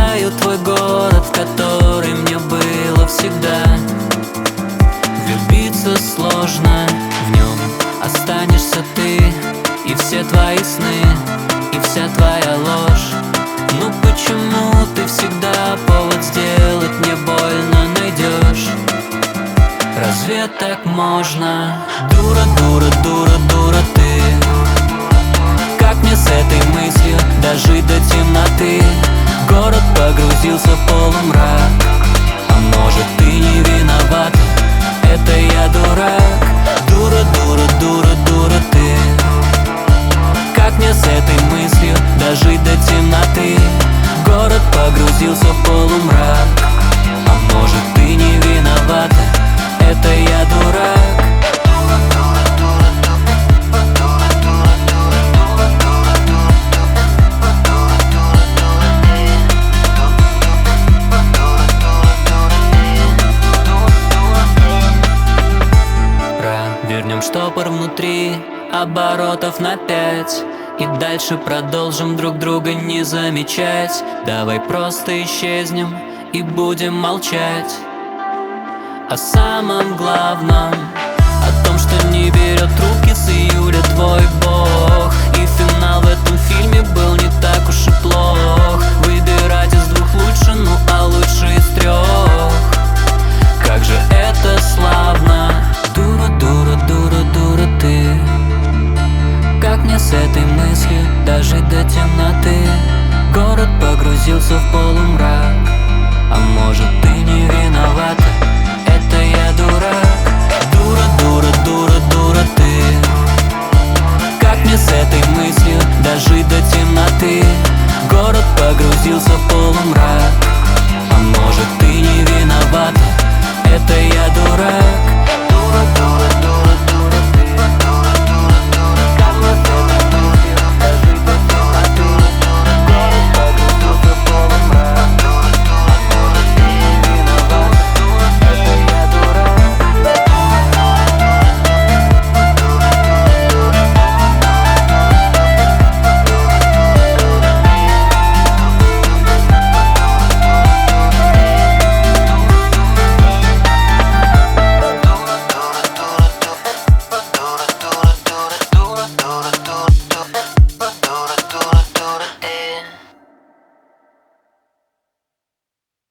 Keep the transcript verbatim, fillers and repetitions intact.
забываю твой город, который мне было всегда. Влюбиться сложно, в нем останешься ты, и все твои сны, и вся твоя ложь. Ну почему ты всегда повод сделать мне больно найдешь? Разве так можно? Дура, дура, дура, дура ты. Как мне с этой мыслью дожить до темноты? Город погрузился в полумрак. А может, ты не виновата, это я дурак. Дура, дура, дура, дура ты. Как мне с этой мыслью дожить до темноты? Город погрузился в полумрак. А может, ты не виновата, это я дурак. Вернем штопор внутри, оборотов на пять, и дальше продолжим друг друга не замечать. Давай просто исчезнем и будем молчать о самом главном, о том, что не берет трубки с июля твой бог. И финал в этом фильме был не так уж и плох. Выбирать из двух лучше, ну а лучше из трех. Как же это славно. Дура, дура, дура, дура ты. Как мне с этой мыслью дожить до темноты? Город погрузился в полумрак.